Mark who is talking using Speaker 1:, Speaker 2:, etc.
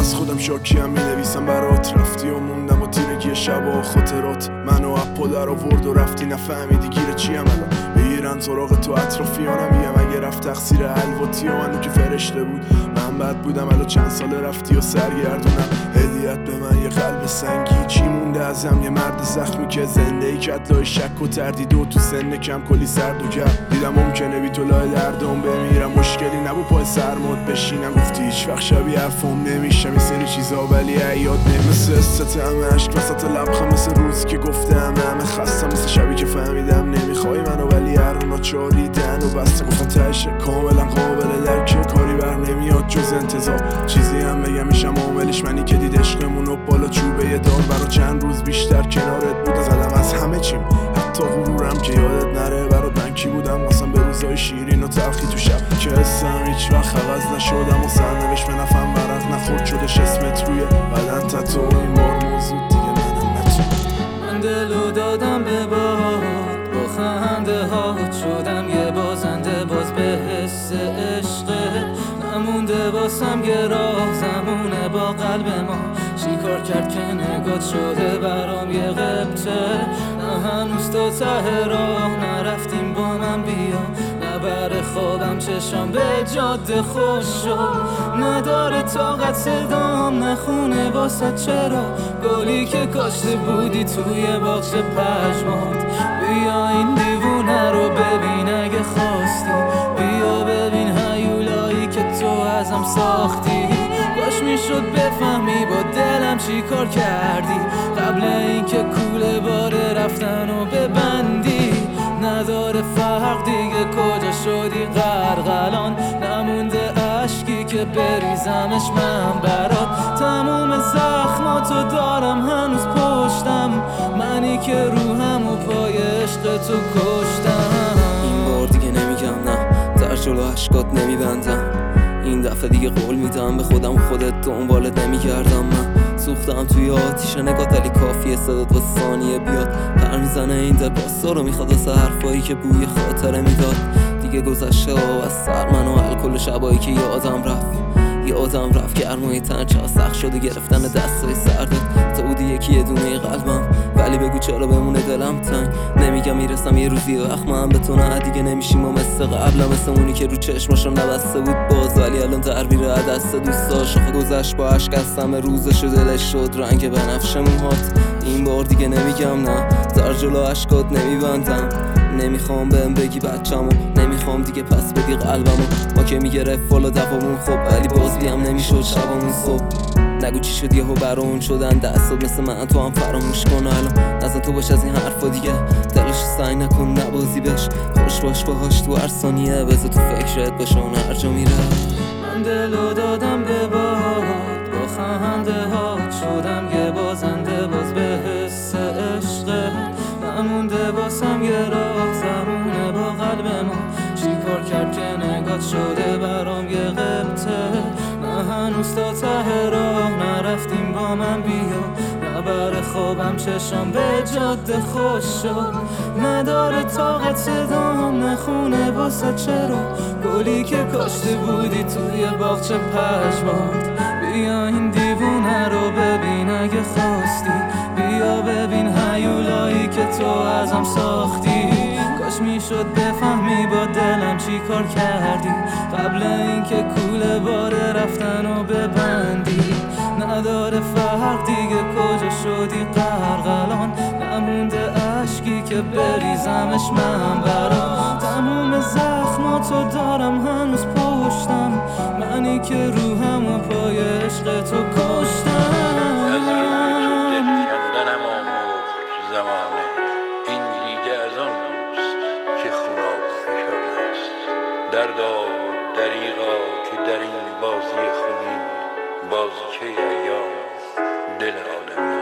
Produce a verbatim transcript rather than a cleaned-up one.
Speaker 1: از خودم شاکیم مینویسم برات. رفتی و موندم و تیرگی شب و خاطرات منو اپا در آورد و رفتی نفهمیدی گیر چیم الان. بگیرن سراغ تو اطرافیانم میگم اگه رفت تقصیر الواتی و منو که فرشته بود. من بد بودم الان چند ساله رفتی و سرگردونم. هدیت به من یه قلب سنگی چی مونده ازم؟ یه مرد زخمی که زنده ای کت لای شک و تردید و تو سن کم کلی سرد و گرم. دیدم ممکنه بی تو لای دردم بمیرم، مشکلی نبود پای سرمات بشینم. گفتی هیچ وقت شبیه حرفم نمیشم، یه سری چیزا ولی عیاد نمی مثل استت همه عشق وسط لبخم، مثل روزی که گفته همه همه خستم، مثل شبی که فهمیدم نمیخوای منو ولی هر ناچاری دهن و بسته. گفتم تهش کاملا قابل درکه، کاری بر نمیاد جز انتظار. چیزی هم بگم میشم عاملش منی که دید عشقمون و بالا چوبه دار. برا چند روز بیشتر کنارت بود زدم از همه چیم، حتی غرورم که یادت نره. برا بنکی بودم واسم به روزای شیرین و تلخی تو شب که حسم هیچ وقت عوض نشدم و سرنوشت به نفهم ورق نخورد شدش اسمت روی بدن تتو. این بار موضوع دیگه منم نتو.
Speaker 2: من دلو دادم به باد با خنده ها شدم یه بازنده باز به حس عشقه. نمونده واسم یه راه زمونه با قلب ما، چیکار کرد که نگات شده برام یه غبطه. نه هنوز تا ته راه نرفتیم با من بیا، نه بر خوابم چشام به جاده خوش شد. نداره طاقت صدام نخونه واسه چرا گلی که کاشته بودی توی باغچه پشمات. بیا این دیوونه رو ببین اگه خواستی، بیا ببین هیولایی که تو ازم ساختی. کاش میشد بفهمی با دلم چی کار کردی قبل اینکه کوله باره رفتن و ببندی. نداره فرق دیگه کجا شدی غرقلان، نمونده عشقی که بریزمش من برات. تموم زخماتو دارم هنوز پشتم، منی که روحم و پای عشق تو کشتم.
Speaker 3: این بار دیگه نمیگم نه، در جلو عشقات نمیبندم. این دفعه دیگه قول میدم به خودم خودت دنبالت نمیگردم. من سوختم توی آتیش نگات ولی کافیه صدات واسه ثانیه بیاد. پر میزنه این دل باستا رو میخواد واسه حرفایی که بوی خاطره میداد. دیگه گذشته و از سر من و الکل شبایی که یادم رفت. یادم رفت گرمای تن چقدر سخت شده گرفتن دستای سردت. تو بودی یکی یه دونه قلبم ولی بگو چرا بمونه دلم تنگ. نمیگم میرسم یه روزی وقت من به تو نه دیگه نمیشیم و مثل قبلا، مثل اونی که رو چشماشو نبسته بود باز ولی الان تربیره دست دوستا. شاخه گذشت با عشق از همه روزش و دلش شد رنگ بنفش موهات. این بار دیگه نمیگم نه، در جلو عشقات نمیبندم. نمیخوام بهم بگی بچه‌مو، نمیخوام دیگه پس بدی قلبمو. ما که میگرفت فالا دفامون خب ولی باز بیام نمیشد شبامون صبح. نگو چی شد یهو برامون شدن دستات مثل من تو هم فراموش کن الان. نزن تو باش از این حرفا دیگه، دلش سعی نکن نبازی بش. خوش باش باهاش تو هر ثانیه، بذار تو فکرت باشه اون هر جا میره.
Speaker 2: من دلو دادم به باد با خنده ها شدم یه بازنده باز به حس عشقه. نمونده واسم یه راه زمونه با قلب ما، چیکار کرد که نگات شده برام یه غبطه. نه هنوز تا ته راه نرفتیم با من بیا، نه بر خوابم چشام به جاده خوش شد. نداره طاقت صدام نخونه واسه چرا گلی که کاشته بودی توی باغچه پشمات. بیا این دیوونه رو ببین اگه خواستی، بیا ببین هیولایی که تو ازم ساختی. کاش میشد بفهمی با دلم چی کار کردی قبل اینکه کوله باره رفتن و ببندی. نداره فرق دیگه کجا شدی غرقلان، نمونده عشقی که بریزمش من برات. تموم زخماتو دارم هنوز پشتم، منی که روحم و پای عشق تو کشتم.
Speaker 4: از روی تو دل کندنم آموخت زمانه، این دیگه از آن روست که خوناب فشان است. دردا دریغا که در این بازی خونین بازیچه ایام دل آدم